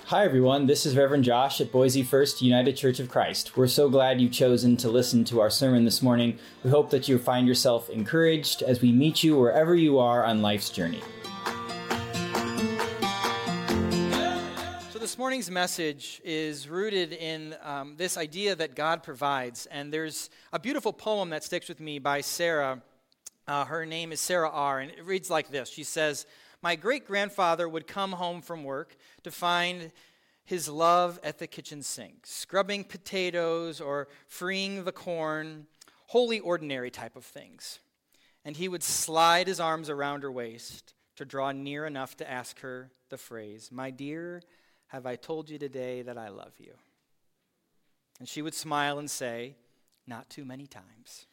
Hi, everyone. This is Reverend Josh at Boise First United Church of Christ. We're so glad you've chosen to listen to our sermon this morning. We hope that you find yourself encouraged as we meet you wherever you are on life's journey. So this morning's message is rooted in this idea that God provides. And there's a beautiful poem that sticks with me by Sarah. Her name is Sarah R., and it reads like this. She says, "My great-grandfather would come home from work to find his love at the kitchen sink, scrubbing potatoes or freeing the corn, wholly ordinary type of things. And he would slide his arms around her waist to draw near enough to ask her the phrase, 'My dear, have I told you today that I love you?' And she would smile and say, 'Not too many times.'"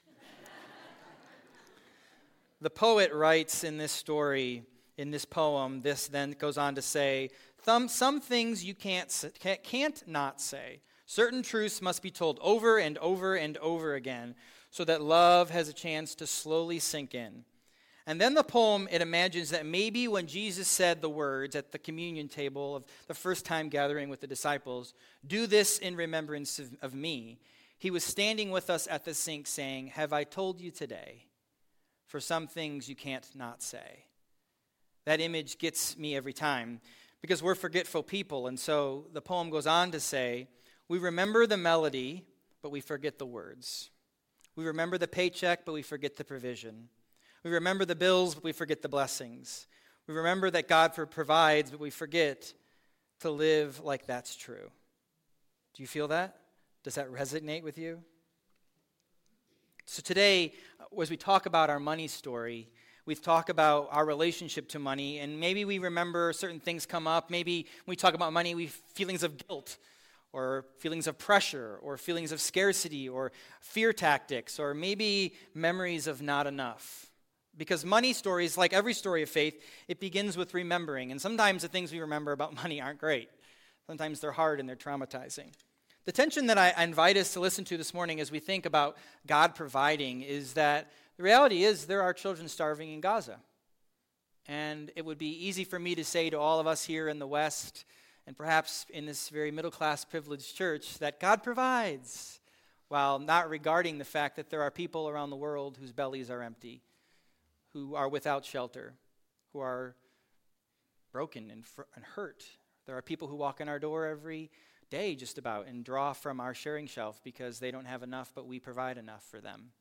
The poet writes in this story, in this poem, this then goes on to say, some things you can't not say. Certain truths must be told over and over and over again so that love has a chance to slowly sink in. And then the poem, it imagines that maybe when Jesus said the words at the communion table of the first time gathering with the disciples, "Do this in remembrance of me," he was standing with us at the sink saying, "Have I told you today? For some things you can't not say." That image gets me every time because we're forgetful people. And so the poem goes on to say, we remember the melody, but we forget the words. We remember the paycheck, but we forget the provision. We remember the bills, but we forget the blessings. We remember that God provides, but we forget to live like that's true. Do you feel that? Does that resonate with you? So today, as we talk about our money story, we talk about our relationship to money, and maybe we remember certain things come up. Maybe when we talk about money, we have feelings of guilt, or feelings of pressure, or feelings of scarcity, or fear tactics, or maybe memories of not enough. Because money stories, like every story of faith, it begins with remembering. And sometimes the things we remember about money aren't great. Sometimes they're hard and they're traumatizing. The tension that I invite us to listen to this morning as we think about God providing is that the reality is there are children starving in Gaza. And it would be easy for me to say to all of us here in the West, and perhaps in this very middle-class privileged church, that God provides, while not regarding the fact that there are people around the world whose bellies are empty, who are without shelter, who are broken and hurt. There are people who walk in our door every day just about and draw from our sharing shelf because they don't have enough, but we provide enough for them.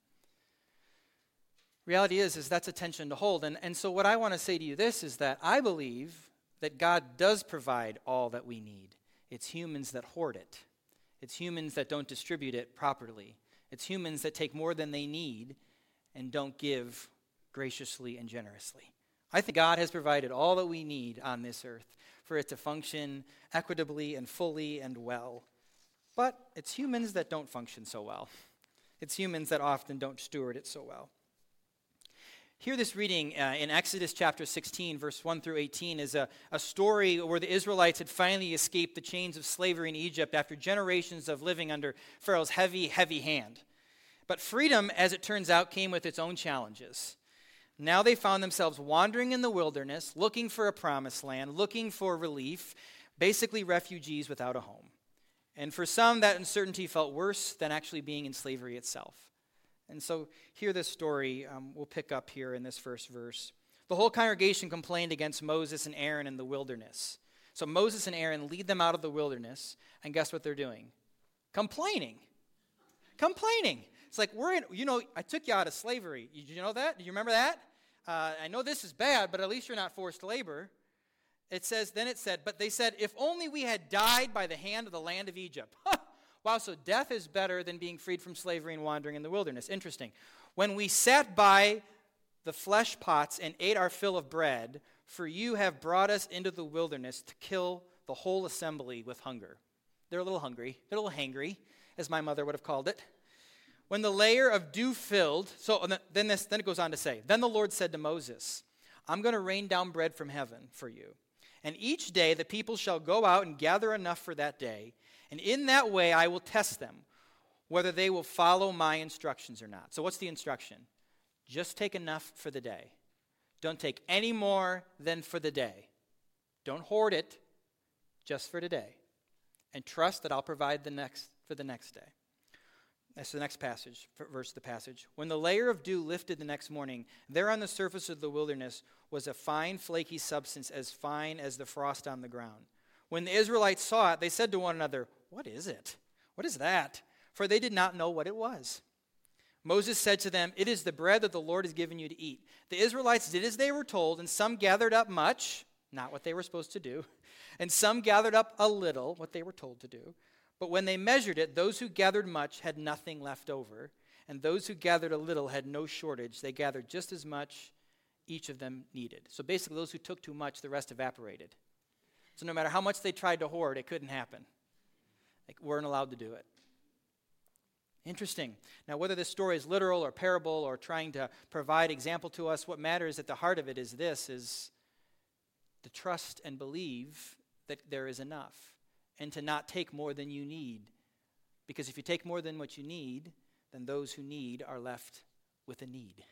Reality is that's a tension to hold. And so what I want to say to you this is that I believe that God does provide all that we need. It's humans that hoard it. It's humans that don't distribute it properly. It's humans that take more than they need and don't give graciously and generously. I think God has provided all that we need on this earth for it to function equitably and fully and well. But it's humans that don't function so well. It's humans that often don't steward it so well. Hear this reading in Exodus chapter 16, verse 1 through 18, is a story where the Israelites had finally escaped the chains of slavery in Egypt after generations of living under Pharaoh's heavy, heavy hand. But freedom, as it turns out, came with its own challenges. Now they found themselves wandering in the wilderness, looking for a promised land, looking for relief, basically refugees without a home. And for some, that uncertainty felt worse than actually being in slavery itself. And so hear this story. We'll pick up here in this first verse. The whole congregation complained against Moses and Aaron in the wilderness. So Moses and Aaron lead them out of the wilderness, and guess what they're doing? Complaining. It's like, I took you out of slavery. Did you know that? Do you remember that? I know this is bad, but at least you're not forced labor. It said, but they said, if only we had died by the hand of the land of Egypt. Wow, so death is better than being freed from slavery and wandering in the wilderness. Interesting. When we sat by the flesh pots and ate our fill of bread, for you have brought us into the wilderness to kill the whole assembly with hunger. They're a little hungry. They're a little hangry, as my mother would have called it. When the layer of dew filled, then it goes on to say, then the Lord said to Moses, I'm going to rain down bread from heaven for you. And each day the people shall go out and gather enough for that day. And in that way I will test them, whether they will follow my instructions or not. So what's the instruction? Just take enough for the day. Don't take any more than for the day. Don't hoard it. just for today, and trust that I'll provide for the next day. That's the next passage, verse of the passage. When the layer of dew lifted the next morning, there on the surface of the wilderness was a fine, flaky substance as fine as the frost on the ground. When the Israelites saw it, they said to one another, "What is it? What is that?" For they did not know what it was. Moses said to them, "It is the bread that the Lord has given you to eat." The Israelites did as they were told, and some gathered up much, not what they were supposed to do, and some gathered up a little, what they were told to do. But when they measured it, those who gathered much had nothing left over, and those who gathered a little had no shortage. They gathered just as much each of them needed. So basically, those who took too much, the rest evaporated. So no matter how much they tried to hoard, it couldn't happen. They weren't allowed to do it. Interesting. Now, whether this story is literal or parable or trying to provide example to us, what matters at the heart of it is this, is to trust and believe that there is enough, and to not take more than you need. Because if you take more than what you need, then those who need are left with a need.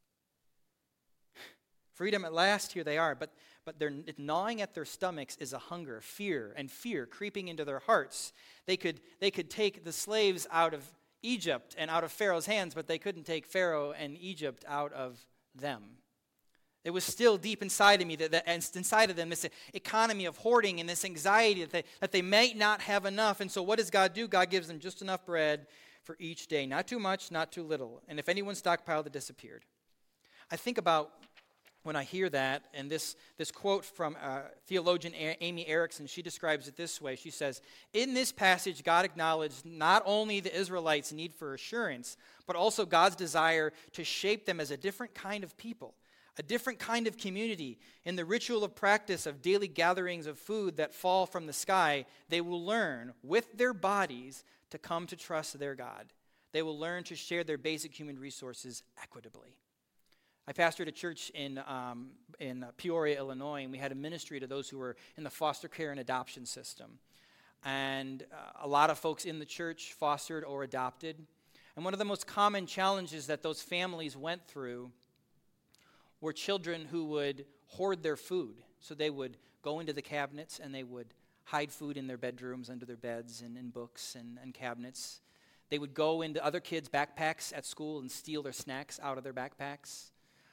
Freedom at last, here they are, but they're gnawing at their stomachs is a hunger, fear creeping into their hearts. They could take the slaves out of Egypt and out of Pharaoh's hands, but they couldn't take Pharaoh and Egypt out of them. It was still deep inside of me, and inside of them, this economy of hoarding and this anxiety that they might not have enough. And so what does God do? God gives them just enough bread for each day. Not too much, not too little. And if anyone stockpiled, it disappeared. I think about when I hear that, and this quote from theologian Amy Erickson, she describes it this way. She says, "In this passage, God acknowledged not only the Israelites' need for assurance, but also God's desire to shape them as a different kind of people, a different kind of community. In the ritual of practice of daily gatherings of food that fall from the sky, they will learn with their bodies to come to trust their God. They will learn to share their basic human resources equitably." I pastored a church in Peoria, Illinois, and we had a ministry to those who were in the foster care and adoption system. And a lot of folks in the church fostered or adopted. And one of the most common challenges that those families went through were children who would hoard their food. So they would go into the cabinets and they would hide food in their bedrooms, under their beds, and in books and cabinets. They would go into other kids' backpacks at school and steal their snacks out of their backpacks.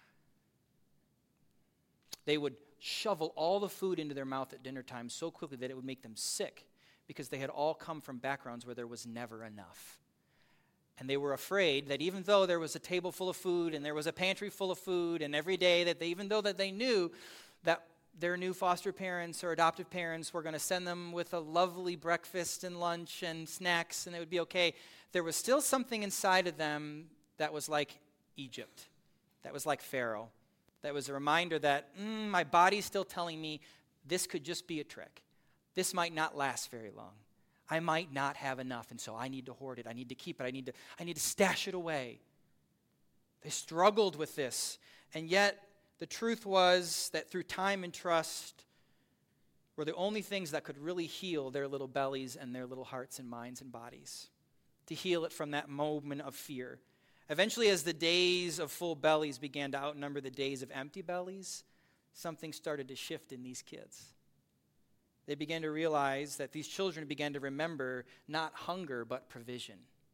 They would shovel all the food into their mouth at dinner time so quickly that it would make them sick, because they had all come from backgrounds where there was never enough. And they were afraid that even though there was a table full of food and there was a pantry full of food, and every day that even though that they knew that their new foster parents or adoptive parents were going to send them with a lovely breakfast and lunch and snacks and it would be okay, there was still something inside of them that was like Egypt, that was like Pharaoh, that was a reminder that my body's still telling me this could just be a trick. This might not last very long. I might not have enough, and so I need to hoard it. I need to keep it. I need to stash it away. They struggled with this, and yet the truth was that through time and trust were the only things that could really heal their little bellies and their little hearts and minds and bodies, to heal it from that moment of fear. Eventually, as the days of full bellies began to outnumber the days of empty bellies, something started to shift in these kids. They began to realize that these children began to remember not hunger, but provision.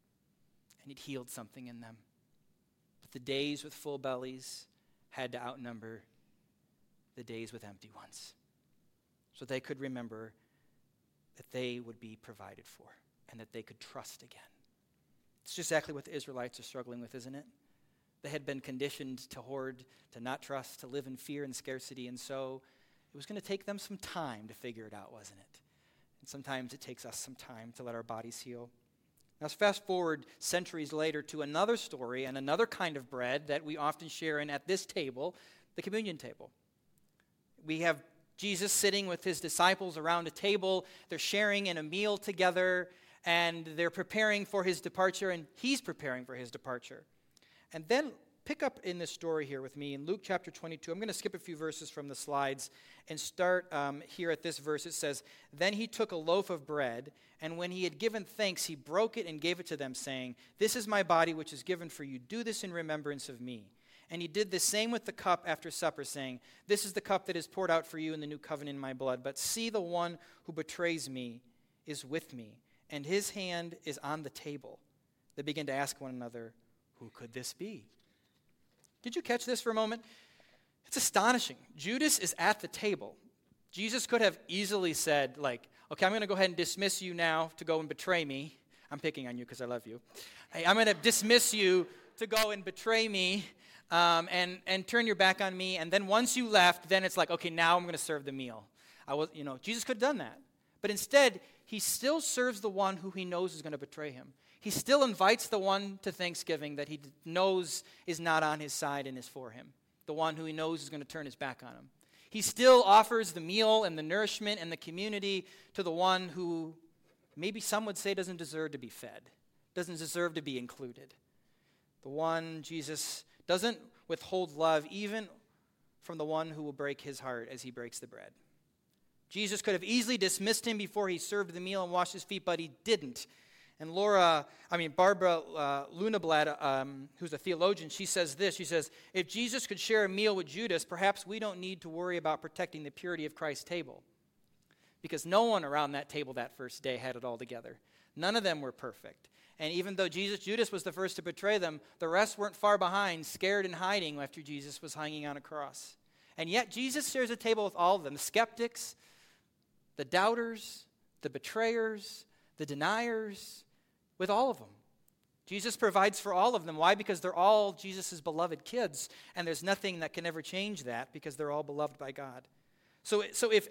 And it healed something in them. But the days with full bellies had to outnumber the days with empty ones, so they could remember that they would be provided for and that they could trust again. It's just exactly what the Israelites are struggling with, isn't it? They had been conditioned to hoard, to not trust, to live in fear and scarcity, and so it was going to take them some time to figure it out, wasn't it? And sometimes it takes us some time to let our bodies heal. Now, let's fast forward centuries later to another story and another kind of bread that we often share in at this table, the communion table. We have Jesus sitting with his disciples around a table. They're sharing in a meal together, and they're preparing for his departure, and he's preparing for his departure. And then pick up in this story here with me in Luke chapter 22. I'm going to skip a few verses from the slides and start here at this verse. It says, "Then he took a loaf of bread, and when he had given thanks, he broke it and gave it to them, saying, 'This is my body which is given for you. Do this in remembrance of me.' And he did the same with the cup after supper, saying, "This is the cup that is poured out for you in the new covenant in my blood. But see, the one who betrays me is with me, and his hand is on the table." They began to ask one another, "Who could this be?" Did you catch this for a moment? It's astonishing. Judas is at the table. Jesus could have easily said, like, "Okay, I'm going to go ahead and dismiss you now to go and betray me." I'm picking on you because I love you. "Hey, I'm going to dismiss you to go and betray me and turn your back on me. And then once you left, then it's like, okay, now I'm going to serve the meal." Jesus could have done that. But instead, he still serves the one who he knows is going to betray him. He still invites the one to Thanksgiving that he knows is not on his side and is for him, the one who he knows is going to turn his back on him. He still offers the meal and the nourishment and the community to the one who maybe some would say doesn't deserve to be fed, doesn't deserve to be included. The one, Jesus doesn't withhold love even from the one who will break his heart as he breaks the bread. Jesus could have easily dismissed him before he served the meal and washed his feet, but he didn't. And Barbara Luneblad, who's a theologian, she says this. She says, "If Jesus could share a meal with Judas, perhaps we don't need to worry about protecting the purity of Christ's table." Because no one around that table that first day had it all together. None of them were perfect. And even though Judas was the first to betray them, the rest weren't far behind, scared and hiding after Jesus was hanging on a cross. And yet Jesus shares a table with all of them, the skeptics, the doubters, the betrayers, the deniers, with all of them. Jesus provides for all of them. Why? Because they're all Jesus' beloved kids, and there's nothing that can ever change that because they're all beloved by God. So if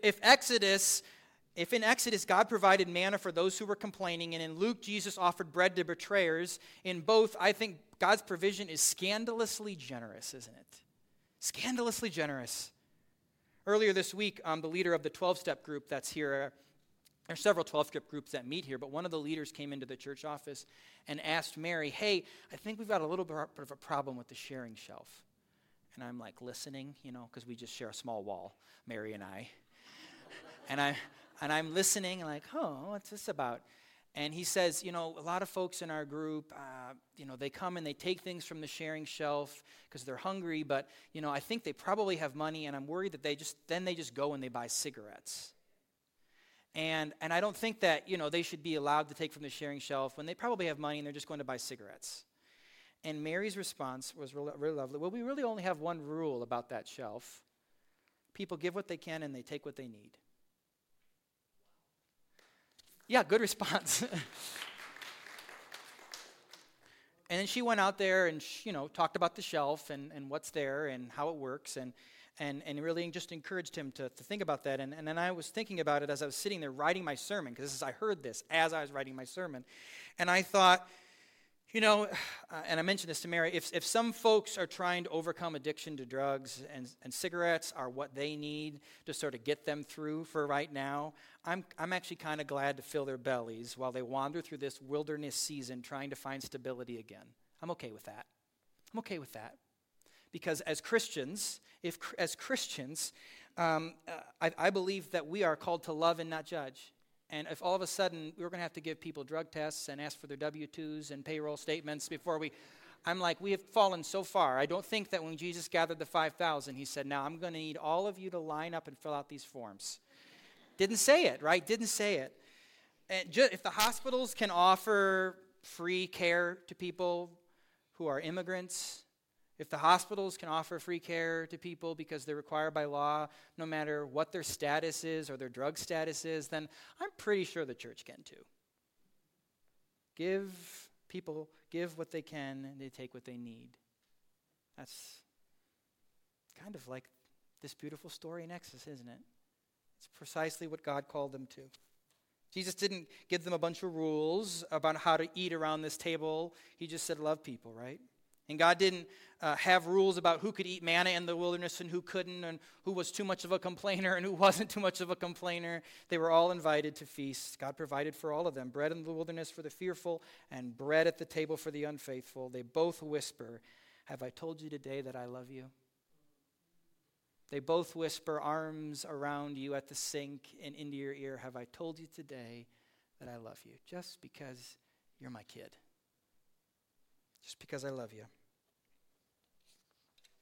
in Exodus God provided manna for those who were complaining, and in Luke Jesus offered bread to betrayers, in both I think God's provision is scandalously generous, isn't it? Scandalously generous. Earlier this week, the leader of the 12-step group that's here, there are several 12-step groups that meet here, but one of the leaders came into the church office and asked Mary, "Hey, I think we've got a little bit of a problem with the sharing shelf." And I'm like listening, because we just share a small wall, Mary and I. And I'm listening and like, "Oh, what's this about?" And he says, "A lot of folks in our group, they come and they take things from the sharing shelf because they're hungry, but, I think they probably have money, and I'm worried that they just go and they buy cigarettes. And I don't think that, they should be allowed to take from the sharing shelf when they probably have money and they're just going to buy cigarettes." And Mary's response was really lovely. "Well, we really only have one rule about that shelf. People give what they can and they take what they need." Yeah, good response. And then she went out there and, talked about the shelf and what's there and how it works and really just encouraged him to think about that. And then I was thinking about it as I was sitting there writing my sermon, because I heard this as I was writing my sermon. And I thought, and I mentioned this to Mary, if some folks are trying to overcome addiction to drugs and cigarettes are what they need to sort of get them through for right now, I'm actually kind of glad to fill their bellies while they wander through this wilderness season trying to find stability again. I'm okay with that. Because as Christians, I believe that we are called to love and not judge. And if all of a sudden we're going to have to give people drug tests and ask for their W-2s and payroll statements I'm like, we have fallen so far. I don't think that when Jesus gathered the 5,000, he said, "Now I'm going to need all of you to line up and fill out these forms." Didn't say it, right? Didn't say it. And if the hospitals can offer free care to people who are immigrants, if the hospitals can offer free care to people because they're required by law, no matter what their status is or their drug status is, then I'm pretty sure the church can too. Give what they can, and they take what they need. That's kind of like this beautiful story in Exodus, isn't it? It's precisely what God called them to. Jesus didn't give them a bunch of rules about how to eat around this table. He just said, love people, right? And God didn't have rules about who could eat manna in the wilderness and who couldn't, and who was too much of a complainer and who wasn't too much of a complainer. They were all invited to feasts. God provided for all of them, bread in the wilderness for the fearful and bread at the table for the unfaithful. They both whisper, "Have I told you today that I love you?" They both whisper, arms around you at the sink and into your ear, "Have I told you today that I love you?" Just because you're my kid. Just because I love you.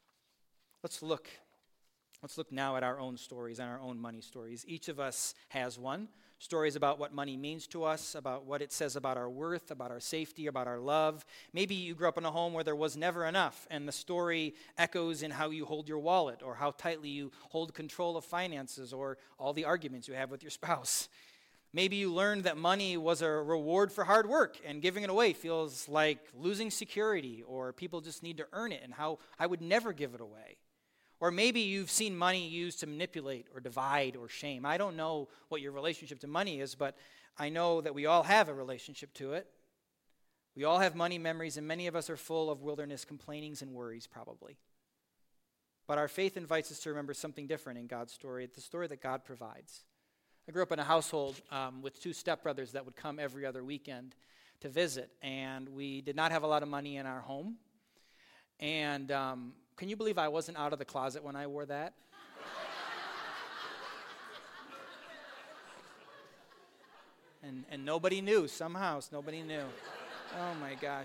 Let's look now at our own stories and our own money stories. Each of us has one. Stories about what money means to us, about what it says about our worth, about our safety, about our love. Maybe you grew up in a home where there was never enough, and the story echoes in how you hold your wallet, or how tightly you hold control of finances, or all the arguments you have with your spouse. Maybe you learned that money was a reward for hard work, and giving it away feels like losing security, or people just need to earn it, and how I would never give it away. Or maybe you've seen money used to manipulate or divide or shame. I don't know what your relationship to money is, but I know that we all have a relationship to it. We all have money memories, and many of us are full of wilderness complainings and worries, probably. But our faith invites us to remember something different in God's story. It's the story that God provides. I grew up in a household with two stepbrothers that would come every other weekend to visit, and we did not have a lot of money in our home. And can you believe I wasn't out of the closet when I wore that? And nobody knew, somehow, nobody knew. Oh my gosh.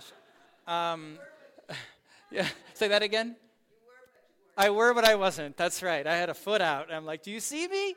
Yeah, say that again? I were, but I wasn't. That's right. I had a foot out. I'm like, do you see me?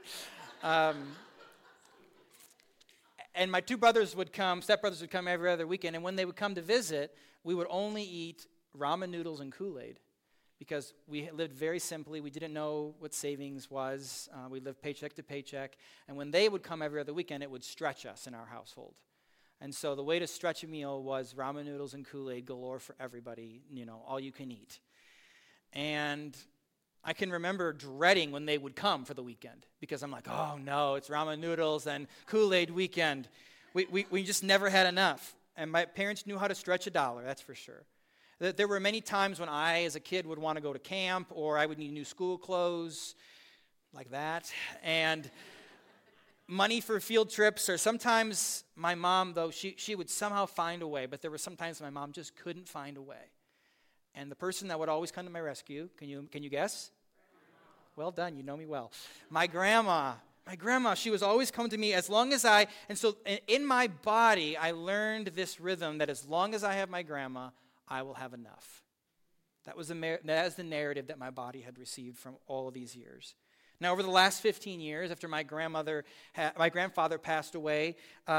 And my two brothers would come, stepbrothers would come every other weekend, and when they would come to visit, we would only eat ramen noodles and Kool-Aid because we lived very simply. We didn't know what savings was. We lived paycheck to paycheck. And when they would come every other weekend, it would stretch us in our household. And so the way to stretch a meal was ramen noodles and Kool-Aid galore for everybody, all you can eat. And I can remember dreading when they would come for the weekend because I'm like, oh no, it's ramen noodles and Kool-Aid weekend. We just never had enough. And my parents knew how to stretch $1, that's for sure. There were many times when I, as a kid, would want to go to camp, or I would need new school clothes, like that, and money for field trips, or sometimes my mom, though, she would somehow find a way, but there were sometimes my mom just couldn't find a way. And the person that would always come to my rescue, can you guess? Well done, you know me well. My grandma, she was always coming to me as long as and so in my body, I learned this rhythm that as long as I have my grandma, I will have enough. That is the narrative that my body had received from all of these years. Now, over the last 15 years, after my grandfather passed away,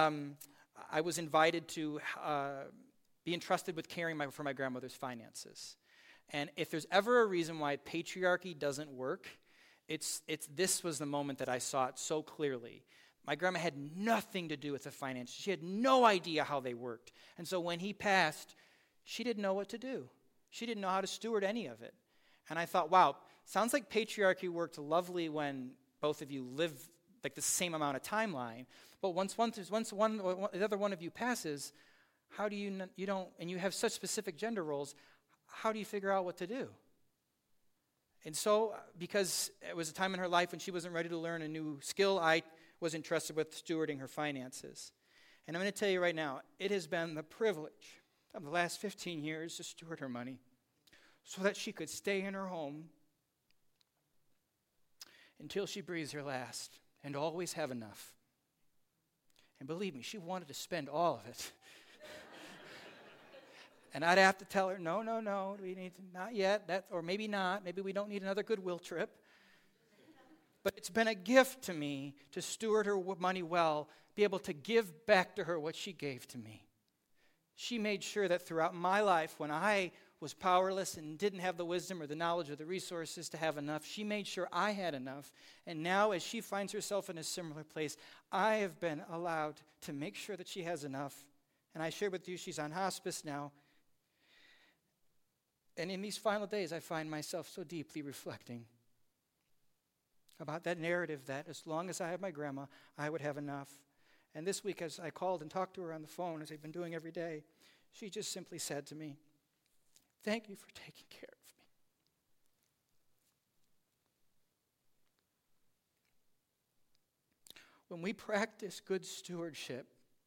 I was invited to be entrusted with caring for my grandmother's finances. And if there's ever a reason why patriarchy doesn't work, this was the moment that I saw it so clearly. My grandma had nothing to do with the finances. She had no idea how they worked. And so when he passed, she didn't know what to do. She didn't know how to steward any of it. And I thought, wow, sounds like patriarchy worked lovely when both of you live like the same amount of timeline. But once the other one of you passes, how do you don't, and you have such specific gender roles, how do you figure out what to do? And so, because it was a time in her life when she wasn't ready to learn a new skill, I was entrusted with stewarding her finances. And I'm going to tell you right now, it has been the privilege of the last 15 years to steward her money so that she could stay in her home until she breathes her last and always have enough. And believe me, she wanted to spend all of it. And I'd have to tell her, no, we need to, not yet, or maybe not. Maybe we don't need another Goodwill trip. But it's been a gift to me to steward her money well, be able to give back to her what she gave to me. She made sure that throughout my life, when I was powerless and didn't have the wisdom or the knowledge or the resources to have enough, she made sure I had enough. And now, as she finds herself in a similar place, I have been allowed to make sure that she has enough. And I shared with you, she's on hospice now. And in these final days, I find myself so deeply reflecting about that narrative that as long as I have my grandma, I would have enough. And this week, as I called and talked to her on the phone, as I've been doing every day, she just simply said to me, "Thank you for taking care of me." When we practice good stewardship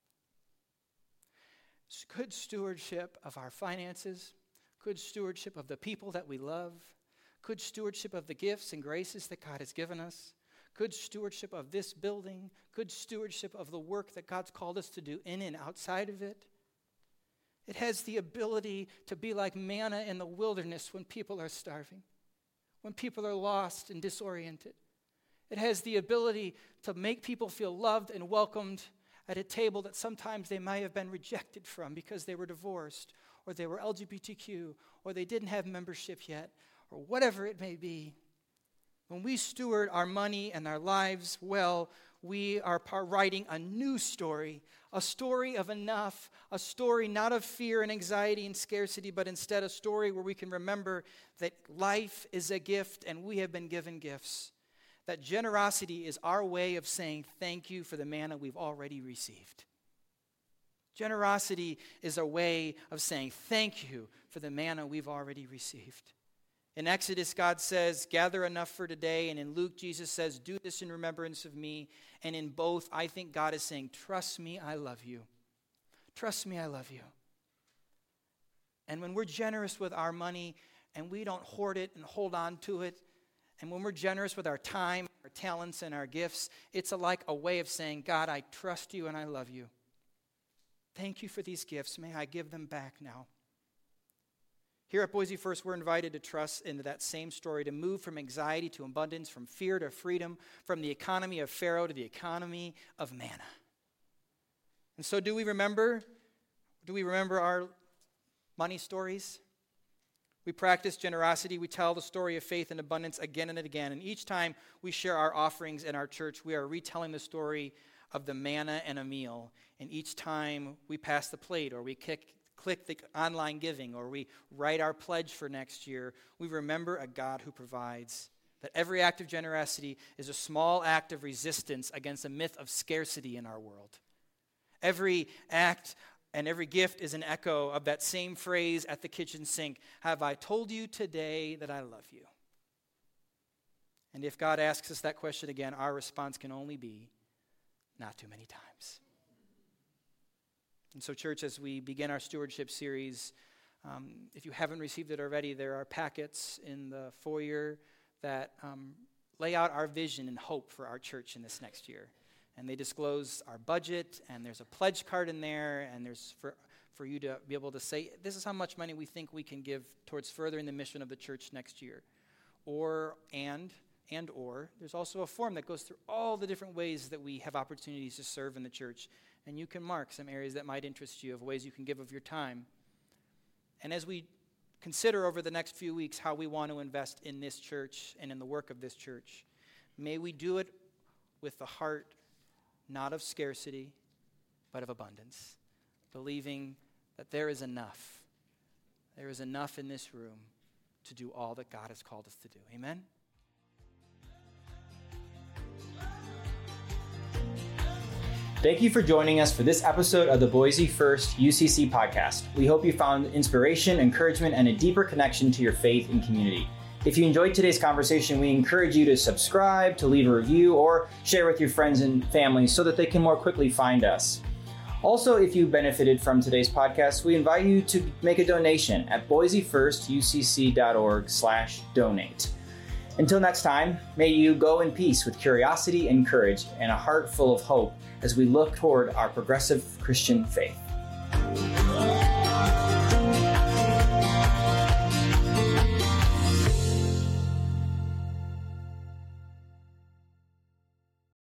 of our finances, good stewardship of the people that we love, good stewardship of the gifts and graces that God has given us, good stewardship of this building, good stewardship of the work that God's called us to do in and outside of it. It has the ability to be like manna in the wilderness when people are starving. when people are lost and disoriented. It has the ability to make people feel loved and welcomed at a table that sometimes they might have been rejected from because they were divorced, or they were LGBTQ, or they didn't have membership yet, or whatever it may be. When we steward our money and our lives well, we are writing a new story, a story of enough, a story not of fear and anxiety and scarcity, but instead a story where we can remember that life is a gift and we have been given gifts. That generosity is our way of saying thank you for the manna we've already received. Generosity is a way of saying thank you for the manna we've already received. In Exodus, God says, gather enough for today. And in Luke, Jesus says, do this in remembrance of me. And in both, I think God is saying, trust me, I love you. Trust me, I love you. And when we're generous with our money and we don't hoard it and hold on to it, and when we're generous with our time, our talents, and our gifts, it's like a way of saying, God, I trust you and I love you. Thank you for these gifts. May I give them back now. Here at Boise First, we're invited to trust into that same story, to move from anxiety to abundance, from fear to freedom, from the economy of Pharaoh to the economy of manna. And so do we remember our money stories? We practice generosity. We tell the story of faith and abundance again and again. And each time we share our offerings in our church, we are retelling the story of the manna and a meal. And each time we pass the plate, or we click the online giving, or we write our pledge for next year, we remember a God who provides. That every act of generosity is a small act of resistance against a myth of scarcity in our world. Every act and every gift is an echo of that same phrase at the kitchen sink, have I told you today that I love you? And if God asks us that question again, our response can only be, not too many times. And so, church, as we begin our stewardship series, if you haven't received it already, there are packets in the foyer that lay out our vision and hope for our church in this next year. And they disclose our budget, and there's a pledge card in there, and there's for you to be able to say, this is how much money we think we can give towards furthering the mission of the church next year. Or there's also a form that goes through all the different ways that we have opportunities to serve in the church. And you can mark some areas that might interest you, of ways you can give of your time. And as we consider over the next few weeks how we want to invest in this church and in the work of this church, may we do it with the heart not of scarcity, but of abundance, believing that there is enough. There is enough in this room to do all that God has called us to do. Amen? Thank you for joining us for this episode of the Boise First UCC podcast. We hope you found inspiration, encouragement, and a deeper connection to your faith and community. If you enjoyed today's conversation, we encourage you to subscribe, to leave a review, or share with your friends and family so that they can more quickly find us. Also, if you benefited from today's podcast, we invite you to make a donation at boisefirstucc.org/donate. Until next time, may you go in peace with curiosity and courage and a heart full of hope as we look toward our progressive Christian faith.